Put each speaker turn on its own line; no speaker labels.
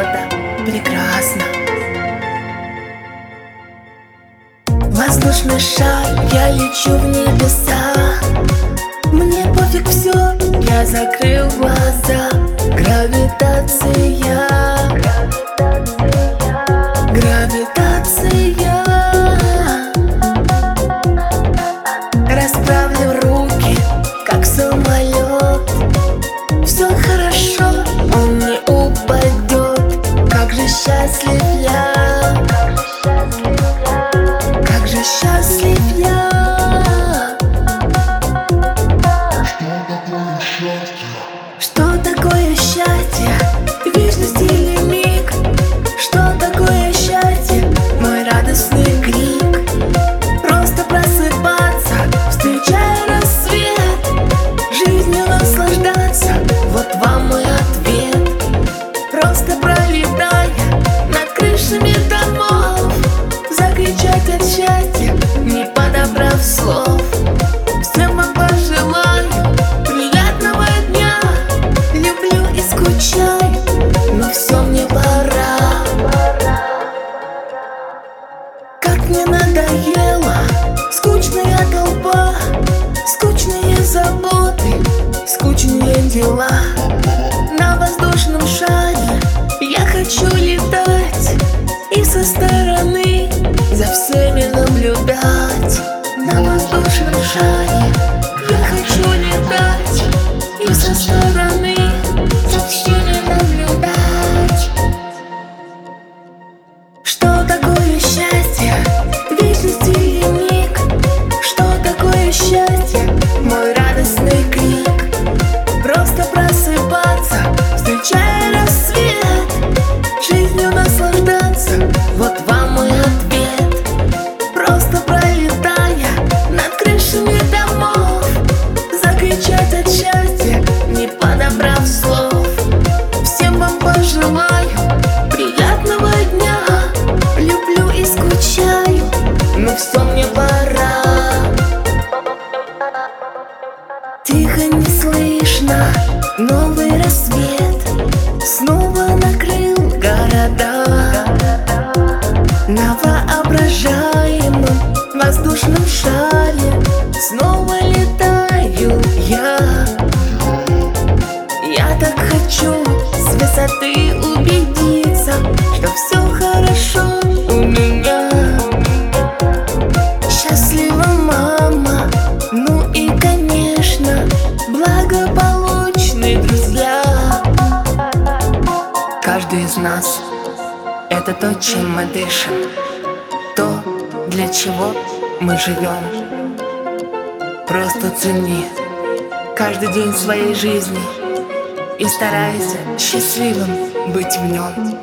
погода прекрасна. Воздушный шар, я лечу в небеса. Мне пофиг все, я закрыл глаза. Гравитация, гравитация. Расправлю руки, как самолет. Все хорошо, он не упадет. Как же счастлив я, как же счастлив я. Что такое счастье? Вечность или миг? Что такое счастье? Мой радостный крик. Просто просыпаться, встречая рассвет, жизнью наслаждаться. Вот вам мой ответ. Просто пролетая над крышами домов, закричать от счастья, не подобрав слов. Всем вам пожелаю приятного дня. Люблю и скучаю, но все мне пора. Как мне надоело скучная толпа, скучные заботы, скучные дела. На воздушном шаре я хочу летать и со стороны за всеми наблюдать. На воздушном шаре я хочу летать и со стороны за всеми наблюдать. Что такое счастье? Вечность или миг? Что такое счастье? Мой радостный крик. Просто просыпаться, встречая рассвет, жизнью наслаждаться. Вот вам мой ответ. Просто пролетая над крышами домов, закричать от счастья, не подобрав слов. Всем вам пожелаю приятного дня. Люблю и скучаю, но все мне пора. Тихо, не слышно, новый рассвет снова накрыл города. На воображаемом воздушном шаре снова летаю я. Я так хочу с высоты убедиться, что все хорошо у меня. Счастлива мама, ну и конечно благополучные друзья. Каждый из нас — это то, чем мы дышим, то, для чего мы живем. Просто цени каждый день своей жизни и старайся счастливым быть в нем.